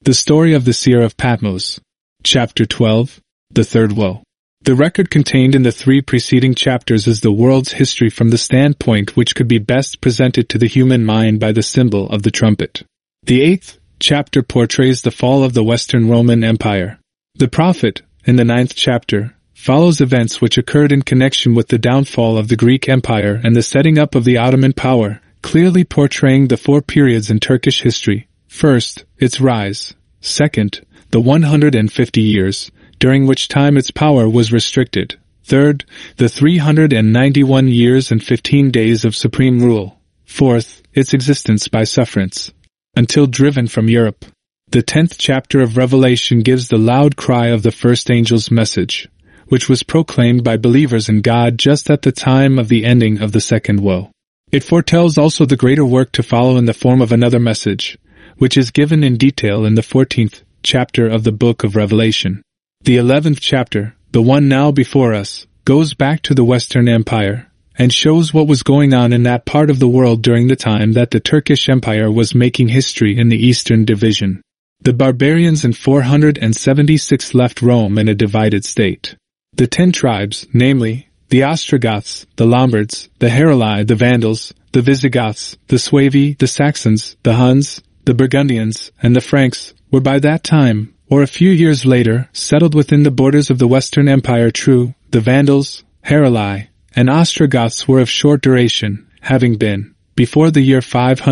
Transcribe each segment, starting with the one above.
The story of the seer of Patmos. Chapter 12. The third woe. The record contained in the 3 preceding chapters is the world's history from the standpoint which could be best presented to the human mind by the symbol of the trumpet. The 8th chapter portrays the fall of the Western Roman Empire. The prophet, in the 9th chapter, follows events which occurred in connection with the downfall of the Greek Empire and the setting up of the Ottoman power, clearly portraying the 4 periods in Turkish history. First, its rise. Second, the 150 years, during which time its power was restricted. Third, the 391 years and 15 days of supreme rule. Fourth, its existence by sufferance, until driven from Europe. The 10th chapter of Revelation gives the loud cry of the first angel's message, which was proclaimed by believers in God just at the time of the ending of the second woe. It foretells also the greater work to follow in the form of another message, which is given in detail in the 14th chapter of the book of Revelation. The 11th chapter, the one now before us, goes back to the Western Empire, and shows what was going on in that part of the world during the time that the Turkish Empire was making history in the Eastern Division. The barbarians in 476 left Rome in a divided state. The 10 tribes, namely, the Ostrogoths, the Lombards, the Heruli, the Vandals, the Visigoths, the Suevi, the Saxons, the Huns, the Burgundians, and the Franks, were by that time, or a few years later, settled within the borders of the Western Empire. True, the Vandals, Heruli, and Ostrogoths were of short duration, having been, before the year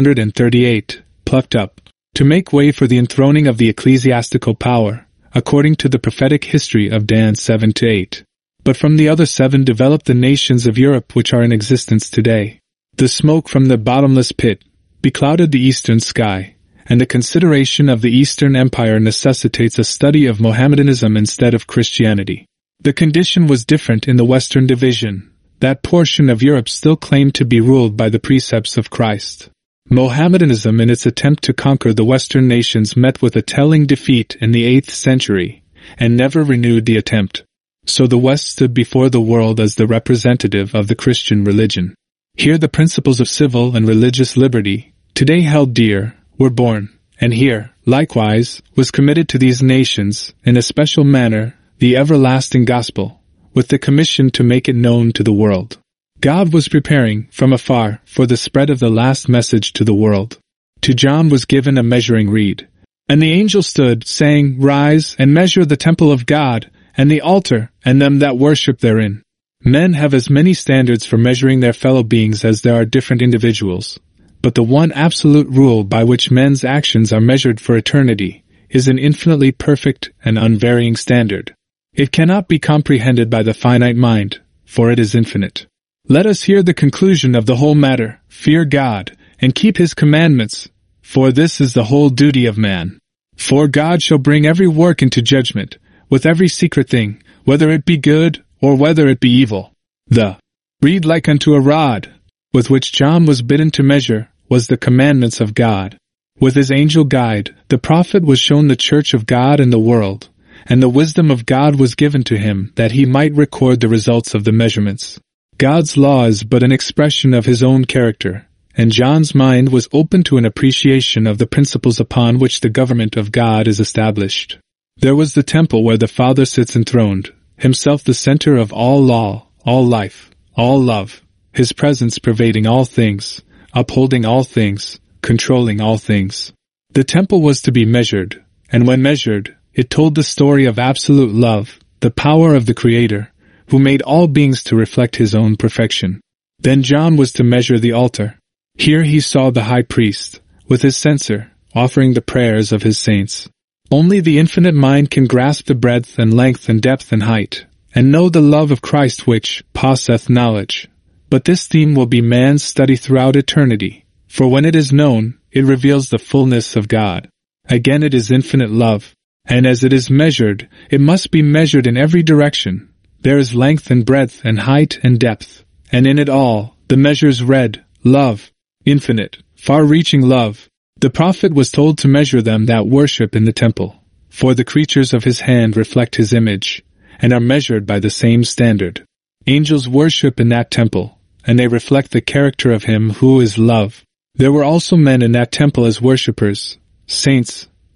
538, plucked up, to make way for the enthroning of the ecclesiastical power, according to the prophetic history of Dan 7-8. But from the other 7 developed the nations of Europe which are in existence today. The smoke from the bottomless pit beclouded the eastern sky, and the consideration of the Eastern Empire necessitates a study of Mohammedanism instead of Christianity. The condition was different in the Western Division. That portion of Europe still claimed to be ruled by the precepts of Christ. Mohammedanism, in its attempt to conquer the Western nations, met with a telling defeat in the 8th century, and never renewed the attempt. So the West stood before the world as the representative of the Christian religion. Here the principles of civil and religious liberty, today held dear, were born, and here, likewise, was committed to these nations, in a special manner, the everlasting gospel, with the commission to make it known to the world. God was preparing, from afar, for the spread of the last message to the world. To John was given a measuring reed. And the angel stood, saying, Rise, and measure the temple of God, and the altar, and them that worship therein. Men have as many standards for measuring their fellow beings as there are different individuals. But the one absolute rule by which men's actions are measured for eternity is an infinitely perfect and unvarying standard. It cannot be comprehended by the finite mind, for it is infinite. Let us hear the conclusion of the whole matter. Fear God, and keep His commandments, for this is the whole duty of man. For God shall bring every work into judgment, with every secret thing, whether it be good, or whether it be evil. The reed like unto a rod, with which John was bidden to measure, was the commandments of God. With his angel guide, the prophet was shown the church of God in the world, and the wisdom of God was given to him that he might record the results of the measurements. God's law is but an expression of His own character, and John's mind was open to an appreciation of the principles upon which the government of God is established. There was the temple where the Father sits enthroned, Himself the center of all law, all life, all love, His presence pervading all things, upholding all things, controlling all things. The temple was to be measured, and when measured, it told the story of absolute love, the power of the Creator, who made all beings to reflect His own perfection. Then John was to measure the altar. Here he saw the high priest, with his censer, offering the prayers of his saints. Only the infinite mind can grasp the breadth and length and depth and height, and know the love of Christ which passeth knowledge. But this theme will be man's study throughout eternity, for when it is known, it reveals the fullness of God. Again, it is infinite love, and as it is measured, it must be measured in every direction. There is length and breadth and height and depth, and in it all, the measures read, love, infinite, far-reaching love. The prophet was told to measure them that worship in the temple, for the creatures of His hand reflect His image, and are measured by the same standard. Angels worship in that temple, and they reflect the character of Him who is love. There were also men in that temple as worshippers, saints,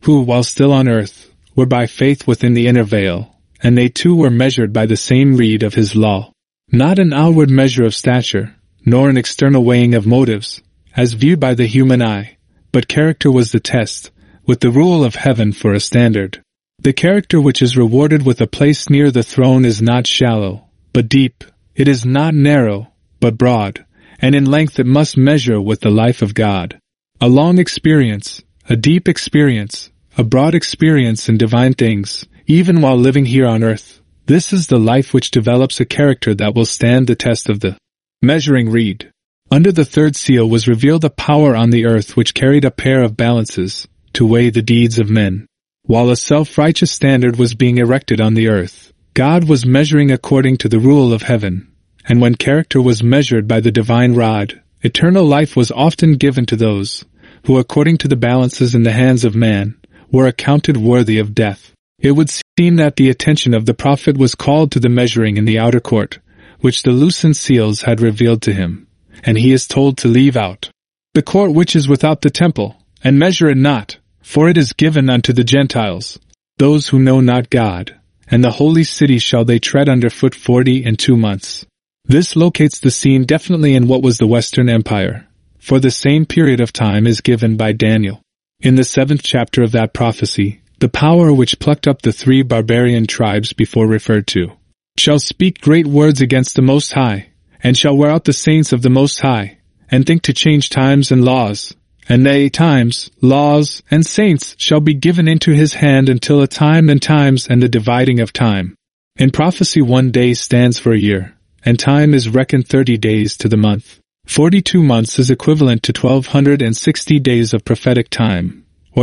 who, while still on earth, were by faith within the inner veil, and they too were measured by the same reed of his law. Not an outward measure of stature, nor an external weighing of motives, as viewed by the human eye, but character was the test, with the rule of heaven for a standard. The character which is rewarded with a place near the throne is not shallow, but deep. It is not narrow, but broad, and in length it must measure with the life of God. A long experience, a deep experience, a broad experience in divine things, even while living here on earth. This is the life which develops a character that will stand the test of the measuring reed. Under the third seal was revealed a power on the earth which carried a pair of balances to weigh the deeds of men. While a self-righteous standard was being erected on the earth, God was measuring according to the rule of heaven. And when character was measured by the divine rod, eternal life was often given to those who, according to the balances in the hands of man, were accounted worthy of death. It would seem that the attention of the prophet was called to the measuring in the outer court, which the loosened seals had revealed to him, and he is told to leave out the court which is without the temple, and measure it not, for it is given unto the Gentiles, those who know not God, and the holy city shall they tread under foot 42 months. This locates the scene definitely in what was the Western Empire, for the same period of time is given by Daniel. In the 7th chapter of that prophecy, the power which plucked up the 3 barbarian tribes before referred to shall speak great words against the Most High, and shall wear out the saints of the Most High, and think to change times and laws. And they, times, laws, and saints shall be given into his hand until a time and times and the dividing of time. In prophecy 1 day stands for a year, and time is reckoned 30 days to the month. 42 months is equivalent to 1260 days of prophetic time, or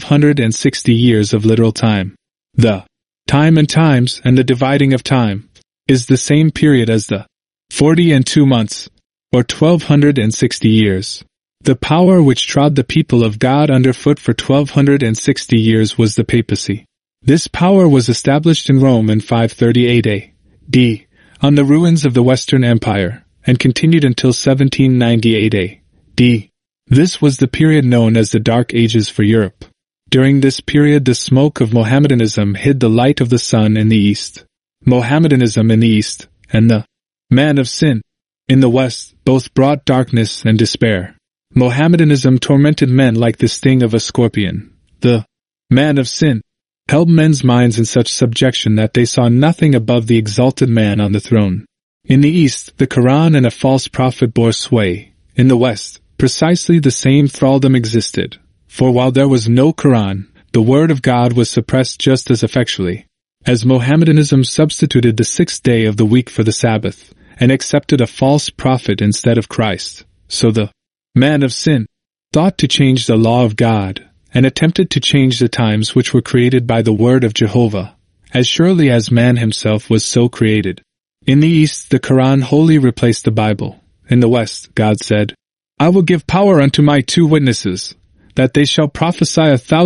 1260 years of literal time. The time and times and the dividing of time is the same period as the 42 months, or 1260 years. The power which trod the people of God underfoot for 1260 years was the papacy. This power was established in Rome in 538 A.D., on the ruins of the Western Empire, and continued until 1798 A.D. This was the period known as the Dark Ages for Europe. During this period the smoke of Mohammedanism hid the light of the sun in the east. Mohammedanism in the east, and the man of sin in the west, both brought darkness and despair. Mohammedanism tormented men like the sting of a scorpion. The man of sin held men's minds in such subjection that they saw nothing above the exalted man on the throne. In the east, the Quran and a false prophet bore sway. In the west, precisely the same thraldom existed. For while there was no Quran, the word of God was suppressed just as effectually. As Mohammedanism substituted the 6th day of the week for the Sabbath, and accepted a false prophet instead of Christ, so the man of sin thought to change the law of God, and attempted to change the times which were created by the word of Jehovah, as surely as man himself was so created. In the east the Quran wholly replaced the Bible. In the west, God said, I will give power unto my 2 witnesses, that they shall prophesy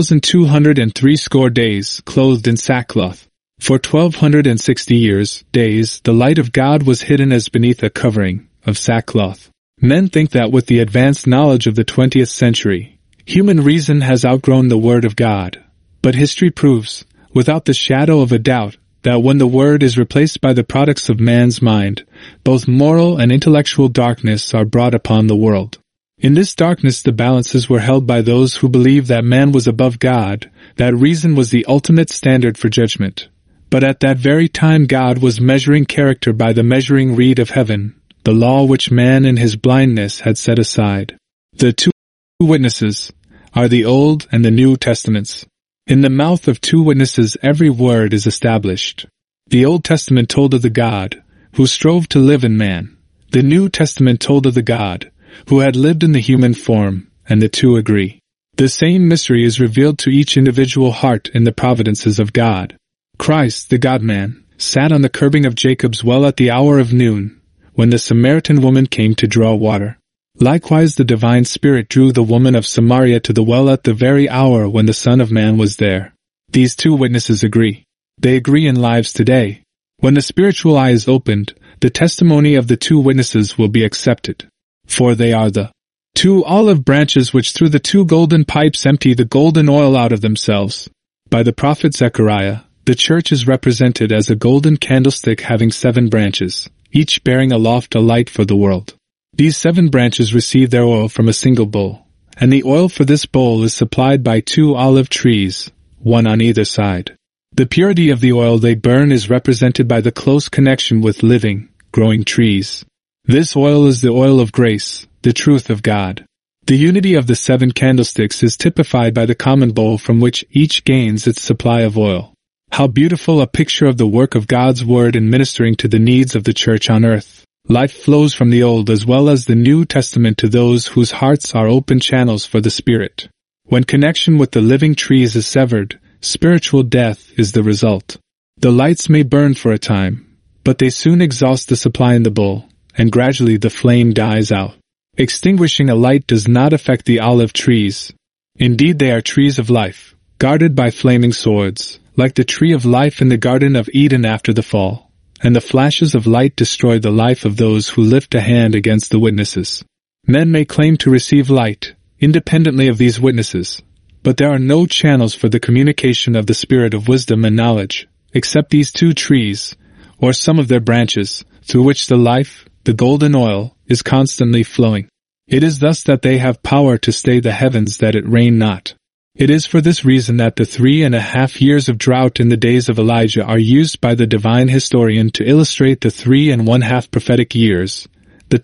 1,260 days, clothed in sackcloth. For 1260 years, days, the light of God was hidden as beneath a covering of sackcloth. Men think that with the advanced knowledge of the 20th century, human reason has outgrown the Word of God. But history proves, without the shadow of a doubt, that when the Word is replaced by the products of man's mind, both moral and intellectual darkness are brought upon the world. In this darkness the balances were held by those who believed that man was above God, that reason was the ultimate standard for judgment. But at that very time God was measuring character by the measuring reed of heaven, the law which man in his blindness had set aside. The 2 witnesses are the Old and the New Testaments. In the mouth of 2 witnesses every word is established. The Old Testament told of the God who strove to live in man. The New Testament told of the God who had lived in the human form, and the 2 agree. The same mystery is revealed to each individual heart in the providences of God. Christ, the God-man, sat on the curbing of Jacob's well at the hour of noon, when the Samaritan woman came to draw water. Likewise the divine Spirit drew the woman of Samaria to the well at the very hour when the Son of Man was there. These 2 witnesses agree. They agree in lives today. When the spiritual eye is opened, the testimony of the 2 witnesses will be accepted. For they are the 2 olive branches which through the 2 golden pipes empty the golden oil out of themselves. By the prophet Zechariah, the church is represented as a golden candlestick having 7 branches, each bearing aloft a light for the world. These 7 branches receive their oil from a single bowl, and the oil for this bowl is supplied by 2 olive trees, one on either side. The purity of the oil they burn is represented by the close connection with living, growing trees. This oil is the oil of grace, the truth of God. The unity of the 7 candlesticks is typified by the common bowl from which each gains its supply of oil. How beautiful a picture of the work of God's Word in ministering to the needs of the church on earth. Life flows from the Old as well as the New Testament to those whose hearts are open channels for the Spirit. When connection with the living trees is severed, spiritual death is the result. The lights may burn for a time, but they soon exhaust the supply in the bowl, and gradually the flame dies out. Extinguishing a light does not affect the olive trees. Indeed, they are trees of life, guarded by flaming swords, like the tree of life in the Garden of Eden after the fall, and the flashes of light destroy the life of those who lift a hand against the witnesses. Men may claim to receive light, independently of these witnesses, but there are no channels for the communication of the spirit of wisdom and knowledge, except these 2 trees, or some of their branches, through which the life, the golden oil, is constantly flowing. It is thus that they have power to stay the heavens that it rain not. It is for this reason that the 3.5 years of drought in the days of Elijah are used by the divine historian to illustrate the 3.5 prophetic years, the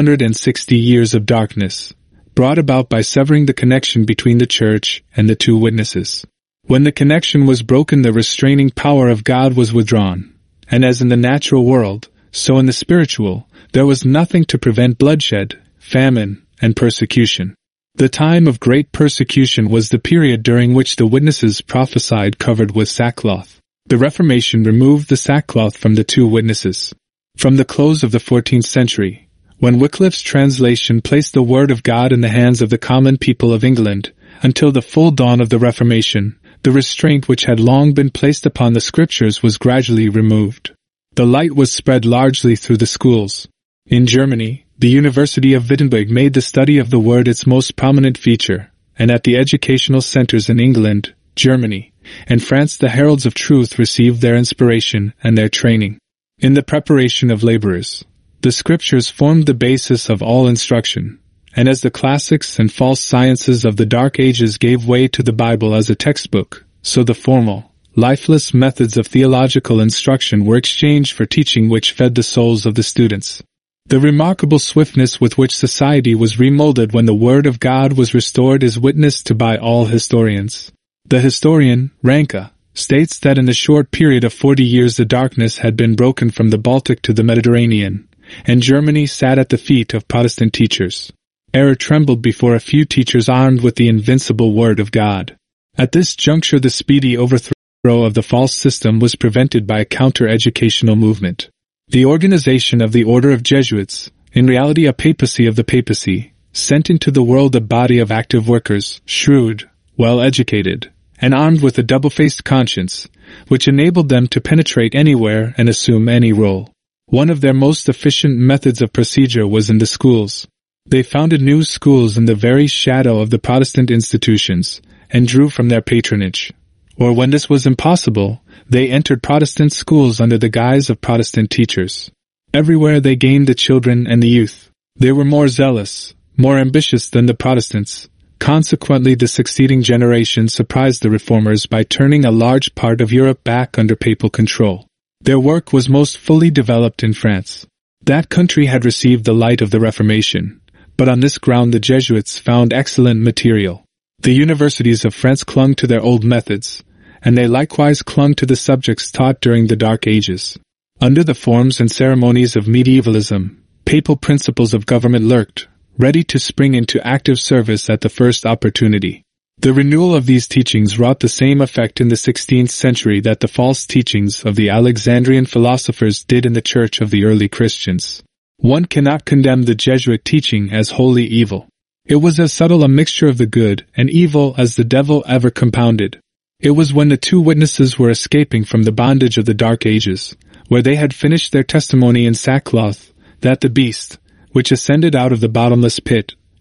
1260 years of darkness, brought about by severing the connection between the church and the 2 witnesses. When the connection was broken, the restraining power of God was withdrawn, and as in the natural world, so in the spiritual, there was nothing to prevent bloodshed, famine, and persecution. The time of great persecution was the period during which the witnesses prophesied covered with sackcloth. The Reformation removed the sackcloth from the 2 witnesses. From the close of the 14th century, when Wycliffe's translation placed the Word of God in the hands of the common people of England, until the full dawn of the Reformation, the restraint which had long been placed upon the Scriptures was gradually removed. The light was spread largely through the schools. In Germany, the University of Wittenberg made the study of the Word its most prominent feature, and at the educational centers in England, Germany, and France the heralds of truth received their inspiration and their training. In the preparation of laborers, the Scriptures formed the basis of all instruction, and as the classics and false sciences of the Dark Ages gave way to the Bible as a textbook, so the formal, lifeless methods of theological instruction were exchanged for teaching which fed the souls of the students. The remarkable swiftness with which society was remolded when the Word of God was restored is witnessed to by all historians. The historian, Ranke, states that in the short period of 40 years the darkness had been broken from the Baltic to the Mediterranean, and Germany sat at the feet of Protestant teachers. Error trembled before a few teachers armed with the invincible Word of God. At this juncture the speedy overthrow of the false system was prevented by a counter-educational movement. The organization of the Order of Jesuits, in reality a papacy of the papacy, sent into the world a body of active workers, shrewd, well-educated, and armed with a double-faced conscience, which enabled them to penetrate anywhere and assume any role. One of their most efficient methods of procedure was in the schools. They founded new schools in the very shadow of the Protestant institutions, and drew from their patronage. Or when this was impossible, they entered Protestant schools under the guise of Protestant teachers. Everywhere they gained the children and the youth. They were more zealous, more ambitious than the Protestants. Consequently, the succeeding generation surprised the Reformers by turning a large part of Europe back under papal control. Their work was most fully developed in France. That country had received the light of the Reformation, but on this ground the Jesuits found excellent material. The universities of France clung to their old methods, and they likewise clung to the subjects taught during the Dark Ages. Under the forms and ceremonies of medievalism, papal principles of government lurked, ready to spring into active service at the first opportunity. The renewal of these teachings wrought the same effect in the 16th century that the false teachings of the Alexandrian philosophers did in the church of the early Christians. One cannot condemn the Jesuit teaching as wholly evil. It was as subtle a mixture of the good and evil as the devil ever compounded. It was when the 2 witnesses were escaping from the bondage of the Dark Ages, where they had finished their testimony in sackcloth, that the beast, which ascended out of the bottomless pit,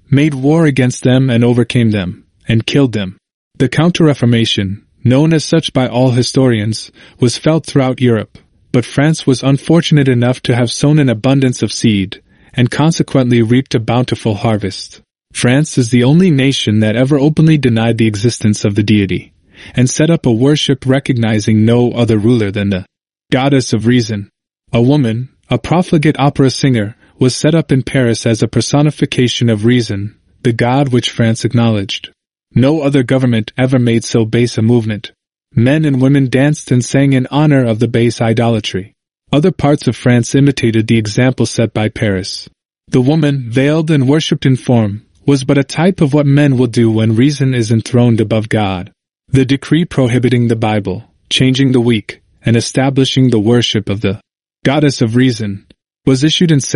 made war against them and overcame them, and killed them. The Counter-Reformation, known as such by all historians, was felt throughout Europe, but France was unfortunate enough to have sown an abundance of seed, and consequently reaped a bountiful harvest. France is the only nation that ever openly denied the existence of the deity, and set up a worship recognizing no other ruler than the goddess of reason. A woman, a profligate opera singer, was set up in Paris as a personification of reason, the god which France acknowledged. No other government ever made so base a movement. Men and women danced and sang in honor of the base idolatry. Other parts of France imitated the example set by Paris. The woman, veiled and worshipped in form, was but a type of what men will do when reason is enthroned above God. The decree prohibiting the Bible, changing the week, and establishing the worship of the goddess of reason, was issued in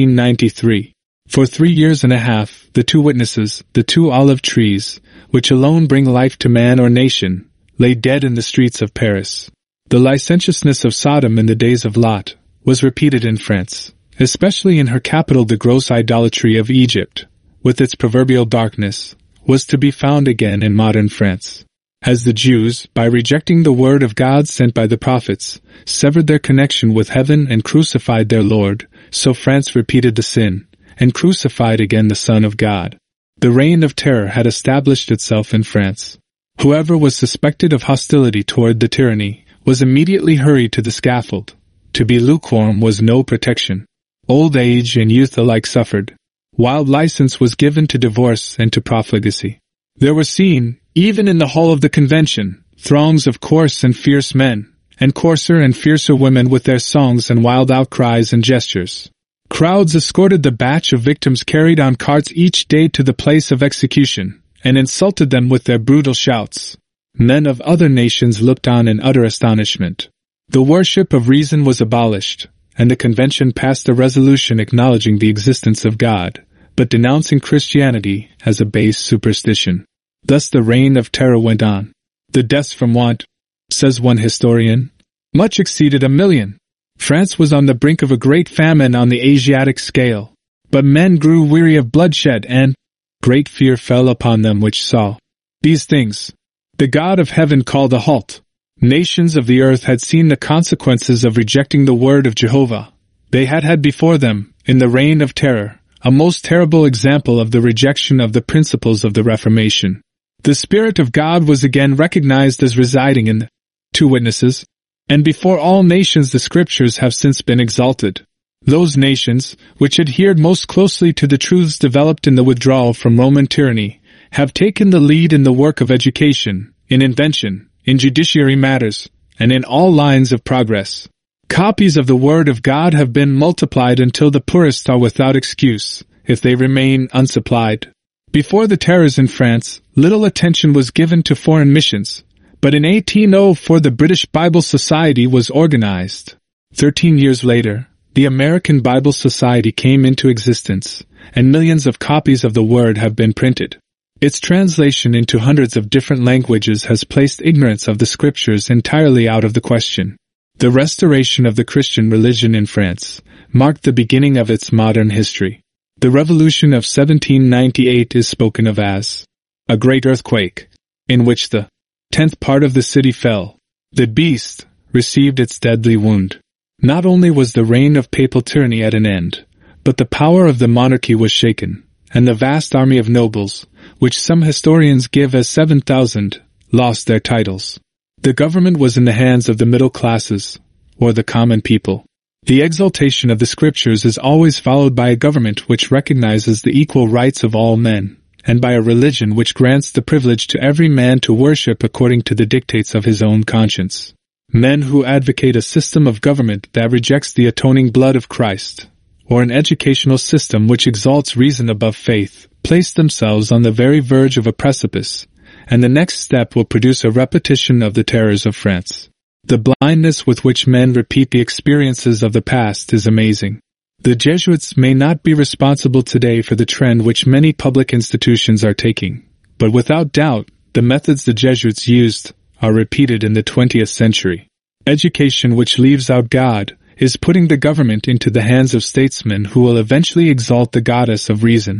1793. For 3 years and a half, the two witnesses, the two olive trees, which alone bring life to man or nation, lay dead in the streets of Paris. The licentiousness of Sodom in the days of Lot was repeated in France, especially in her capital. The gross idolatry of Egypt, with its proverbial darkness, was to be found again in modern France. As the Jews, by rejecting the word of God sent by the prophets, severed their connection with heaven and crucified their Lord, so France repeated the sin, and crucified again the Son of God. The reign of terror had established itself in France. Whoever was suspected of hostility toward the tyranny was immediately hurried to the scaffold. To be lukewarm was no protection. Old age and youth alike suffered. Wild license was given to divorce and to profligacy. There were seen, even in the hall of the convention, throngs of coarse and fierce men, and coarser and fiercer women with their songs and wild outcries and gestures. Crowds escorted the batch of victims carried on carts each day to the place of execution, and insulted them with their brutal shouts. Men of other nations looked on in utter astonishment. The worship of reason was abolished, and the convention passed a resolution acknowledging the existence of God, but denouncing Christianity as a base superstition. Thus the reign of terror went on. The deaths from want, says one historian, much exceeded 1 million. France was on the brink of a great famine on the Asiatic scale, but men grew weary of bloodshed and great fear fell upon them which saw these things. The God of heaven called a halt. Nations of the earth had seen the consequences of rejecting the word of Jehovah. They had had before them, in the reign of terror, a most terrible example of the rejection of the principles of the Reformation. The Spirit of God was again recognized as residing in the two witnesses, and before all nations the Scriptures have since been exalted. Those nations, which adhered most closely to the truths developed in the withdrawal from Roman tyranny, have taken the lead in the work of education, in invention, in judiciary matters, and in all lines of progress. Copies of the Word of God have been multiplied until the poorest are without excuse, if they remain unsupplied. Before the terrors in France, little attention was given to foreign missions, but in 1804 the British Bible Society was organized. 13 years later, the American Bible Society came into existence, and millions of copies of the Word have been printed. Its translation into hundreds of different languages has placed ignorance of the Scriptures entirely out of the question. The restoration of the Christian religion in France marked the beginning of its modern history. The Revolution of 1798 is spoken of as a great earthquake, in which the 10th part of the city fell. The beast received its deadly wound. Not only was the reign of papal tyranny at an end, but the power of the monarchy was shaken, and the vast army of nobles, which some historians give as 7,000, lost their titles. The government was in the hands of the middle classes, or the common people. The exaltation of the Scriptures is always followed by a government which recognizes the equal rights of all men, and by a religion which grants the privilege to every man to worship according to the dictates of his own conscience. Men who advocate a system of government that rejects the atoning blood of Christ, or an educational system which exalts reason above faith, place themselves on the very verge of a precipice, and the next step will produce a repetition of the terrors of France. The blindness with which men repeat the experiences of the past is amazing. The Jesuits may not be responsible today for the trend which many public institutions are taking, but without doubt, the methods the Jesuits used are repeated in the 20th century. Education which leaves out God is putting the government into the hands of statesmen who will eventually exalt the goddess of reason.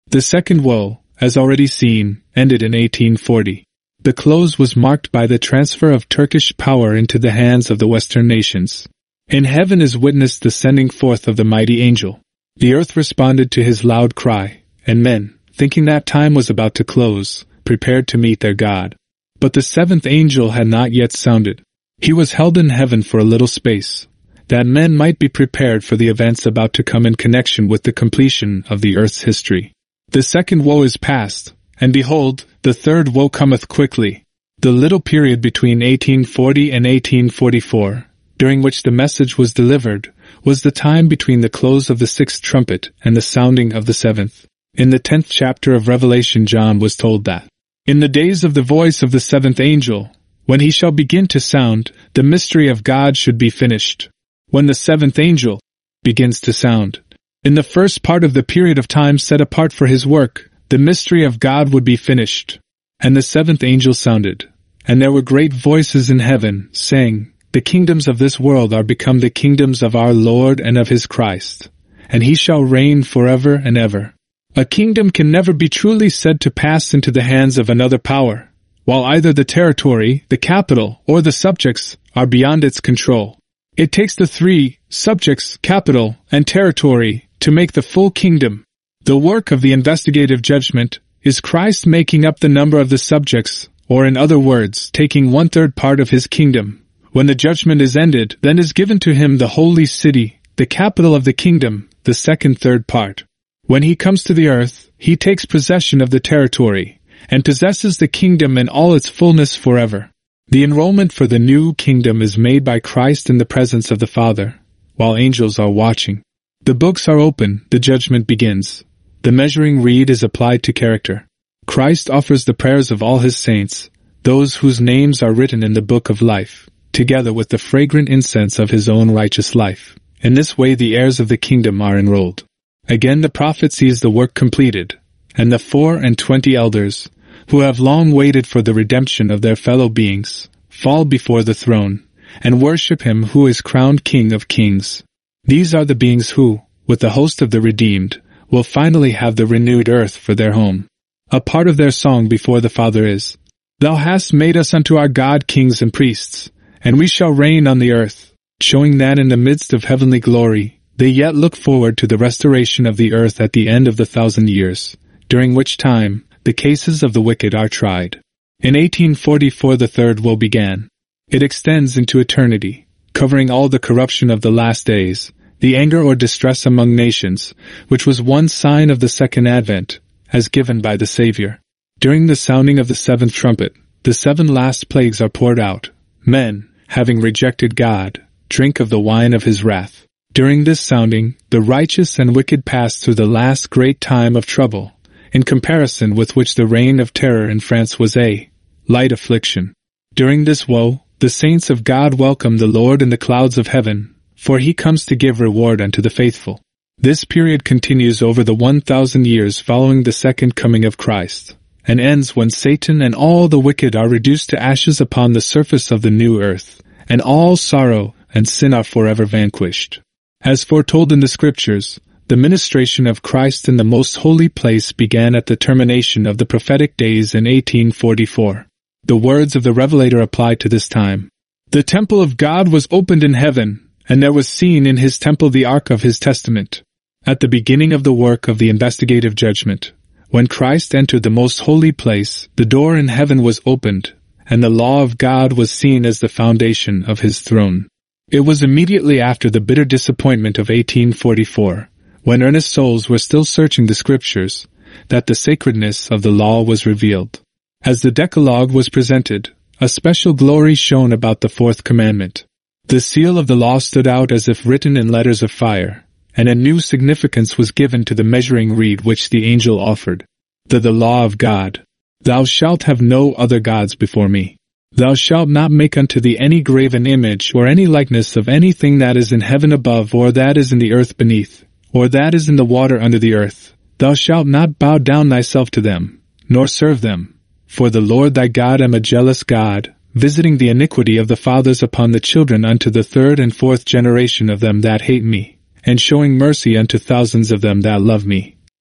The second woe, as already seen, ended in 1840. The close was marked by the transfer of Turkish power into the hands of the Western nations. In heaven is witnessed the sending forth of the mighty angel. The earth responded to his loud cry, and men, thinking that time was about to close, prepared to meet their God. But the seventh angel had not yet sounded. He was held in heaven for a little space, that men might be prepared for the events about to come in connection with the completion of the earth's history. The second woe is past, and behold, the third woe cometh quickly. The little period between 1840 and 1844, during which the message was delivered, was the time between the close of the sixth trumpet and the sounding of the seventh. In the 10th chapter of Revelation, John was told that, "In the days of the voice of the seventh angel, when he shall begin to sound, the mystery of God should be finished." When the seventh angel begins to sound, in the first part of the period of time set apart for his work, the mystery of God would be finished. And the seventh angel sounded, and there were great voices in heaven, saying, "The kingdoms of this world are become the kingdoms of our Lord and of his Christ, and he shall reign forever and ever." A kingdom can never be truly said to pass into the hands of another power, while either the territory, the capital, or the subjects are beyond its control. It takes the three, subjects, capital, and territory, to make the full kingdom. The work of the investigative judgment is Christ making up the number of the subjects, or in other words, taking 1/3 part of his kingdom. When the judgment is ended, then is given to him the holy city, the capital of the kingdom, the second third part. When he comes to the earth, he takes possession of the territory, and possesses the kingdom in all its fullness forever. The enrollment for the new kingdom is made by Christ in the presence of the Father, while angels are watching. The books are open, the judgment begins. The measuring reed is applied to character. Christ offers the prayers of all his saints, those whose names are written in the book of life, together with the fragrant incense of his own righteous life. In this way the heirs of the kingdom are enrolled. Again the prophet sees the work completed, and the 24 elders, who have long waited for the redemption of their fellow beings, fall before the throne, and worship him who is crowned King of Kings. These are the beings who, with the host of the redeemed, will finally have the renewed earth for their home. A part of their song before the Father is, "Thou hast made us unto our God kings and priests, and we shall reign on the earth," showing that in the midst of heavenly glory, they yet look forward to the restoration of the earth at the end of the 1,000 years, during which time the cases of the wicked are tried. In 1844 the third woe began. It extends into eternity, covering all the corruption of the last days, the anger or distress among nations, which was one sign of the second advent, as given by the Savior. During the sounding of the seventh trumpet, the 7 last plagues are poured out. Men, having rejected God, drink of the wine of his wrath. During this sounding, the righteous and wicked pass through the last great time of trouble, in comparison with which the reign of terror in France was a light affliction. During this woe, the saints of God welcome the Lord in the clouds of heaven, for he comes to give reward unto the faithful. This period continues over the 1,000 years following the second coming of Christ, and ends when Satan and all the wicked are reduced to ashes upon the surface of the new earth, and all sorrow and sin are forever vanquished. As foretold in the Scriptures, the ministration of Christ in the most holy place began at the termination of the prophetic days in 1844. The words of the Revelator apply to this time. "The temple of God was opened in heaven, and there was seen in his temple the ark of his testament." At the beginning of the work of the investigative judgment, when Christ entered the most holy place, the door in heaven was opened, and the law of God was seen as the foundation of his throne. It was immediately after the bitter disappointment of 1844, when earnest souls were still searching the Scriptures, that the sacredness of the law was revealed. As the Decalogue was presented, a special glory shone about the 4th commandment. The seal of the law stood out as if written in letters of fire, and a new significance was given to the measuring reed which the angel offered. The law of God. "Thou shalt have no other gods before me. Thou shalt not make unto thee any graven image or any likeness of anything that is in heaven above, or that is in the earth beneath, or that is in the water under the earth. Thou shalt not bow down thyself to them, nor serve them. For the Lord thy God am a jealous God, visiting the iniquity of the fathers upon the children unto the 3rd and 4th generation of them that hate me, and showing mercy unto thousands of them that love me."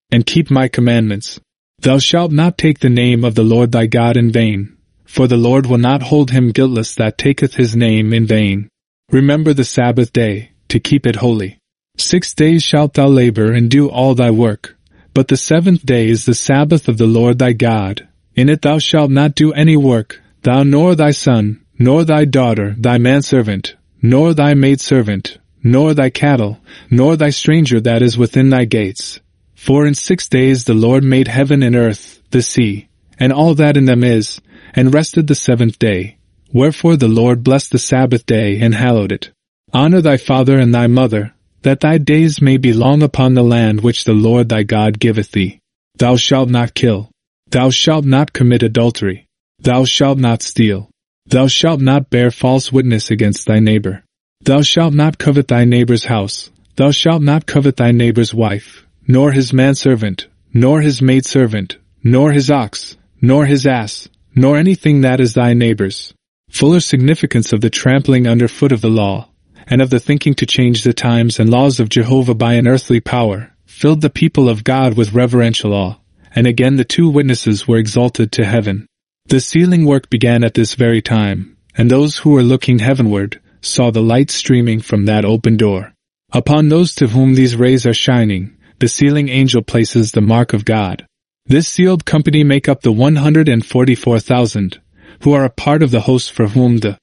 and keep my commandments. Thou shalt not take the name of the Lord thy God in vain, for the Lord will not hold him guiltless that taketh his name in vain. Remember the Sabbath day, to keep it holy. 6 days shalt thou labor and do all thy work, but the 7th day is the Sabbath of the Lord thy God. In it thou shalt not do any work, thou nor thy son, nor thy daughter, thy manservant, nor thy maidservant, nor thy cattle, nor thy stranger that is within thy gates. For in 6 days the Lord made heaven and earth, the sea, and all that in them is, and rested the 7th day. Wherefore the Lord blessed the Sabbath day and hallowed it. Honor thy father and thy mother, that thy days may be long upon the land which the Lord thy God giveth thee. Thou shalt not kill. Thou shalt not commit adultery. Thou shalt not steal. Thou shalt not bear false witness against thy neighbor. Thou shalt not covet thy neighbor's house. Thou shalt not covet thy neighbor's wife, nor his manservant, nor his maidservant, nor his ox, nor his ass, nor anything that is thy neighbor's. Fuller significance of the trampling underfoot of the law, and of the thinking to change the times and laws of Jehovah by an earthly power, filled the people of God with reverential awe, and again the 2 witnesses were exalted to heaven. The sealing work began at this very time, and those who were looking heavenward saw the light streaming from that open door. Upon those to whom these rays are shining, the sealing angel places the mark of God. This sealed company make up the 144,000, who are a part of the host for whom the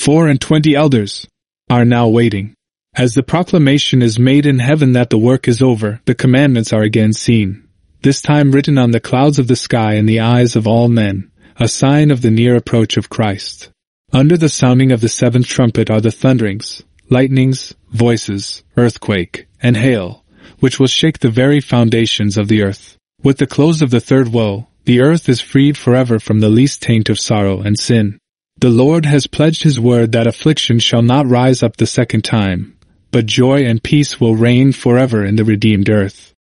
24 elders are now waiting. As the proclamation is made in heaven that the work is over, the commandments are again seen, this time written on the clouds of the sky in the eyes of all men, a sign of the near approach of Christ. Under the sounding of the 7th trumpet are the thunderings, lightnings, voices, earthquake, and hail, which will shake the very foundations of the earth. With the close of the 3rd woe, the earth is freed forever from the least taint of sorrow and sin. The Lord has pledged his word that affliction shall not rise up the 2nd time, but joy and peace will reign forever in the redeemed earth.